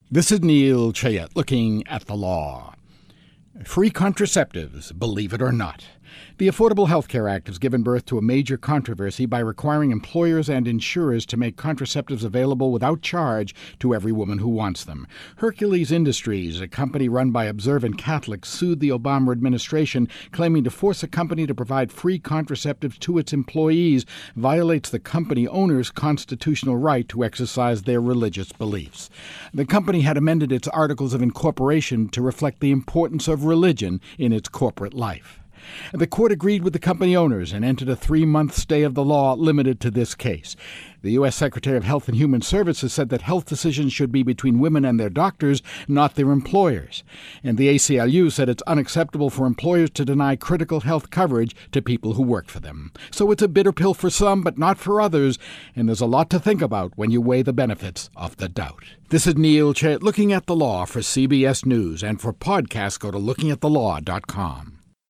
This is Neil Chayet looking at the law. Free contraceptives, believe it or not. The Affordable Health Care Act has given birth to a major controversy by requiring employers and insurers to make contraceptives available without charge to every woman who wants them. Hercules Industries, a company run by observant Catholics, sued the Obama administration, claiming to force a company to provide free contraceptives to its employees violates the company owner's constitutional right to exercise their religious beliefs. The company had amended its articles of incorporation to reflect the importance of religion in its corporate life. The court agreed with the company owners and entered a 3-month stay of the law limited to this case. The U.S. Secretary of Health and Human Services said that health decisions should be between women and their doctors, not their employers. And the ACLU said it's unacceptable for employers to deny critical health coverage to people who work for them. So it's a bitter pill for some, but not for others, and there's a lot to think about when you weigh the benefits of the doubt. This is Neil Chayet looking at the law for CBS News, and for podcasts go to lookingatthelaw.com.